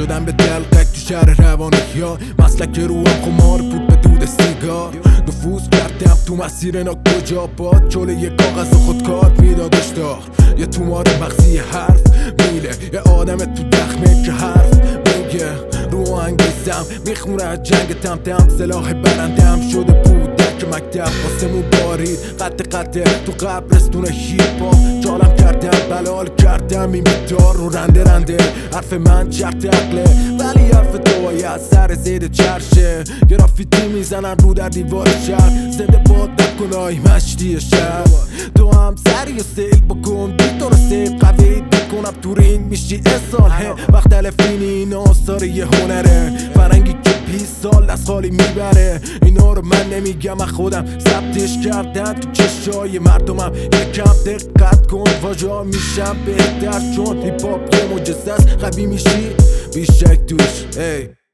شدم به دلقک تو شهر روانی ها. مسلک رو هم خمار بود به دود سیگار. نفوذ کردم تو مسیر نا کجا باد. جلوی یه کاغذ خودکار میدادش دار. یه تومار مغزی حرف میله. یه آدم تو دخمه که حرف میگه. رو انگیزم میخونه از جنگ تم سلاح برندم شده بود که مکتب واسمون بارید. قطع تو قبرستون هیپ هاپ. جالم کردم بلال کردم این بیدار رو رنده حرف من چرت عقله ولی حرف تو باید سر زید چرشه. گرافیتی میزنن رو در دیوار شهر. زنده باد نکنای مشتی شهر. تو هم سری و سیل بکن بیتون رو سیل قوی بکنم تو رینگ میشی اصاله. وقت تلفینی این آثار یه هنره. فرنگی که 20 سال از خالی میبره. اینا رو من نمیگم من خودم ثبتش کردم تو چشای مردمم. یکم دقت کن واجا میشم بهتر چون هیپ هاپ یه معجزه است. قوی میشی بیشک توش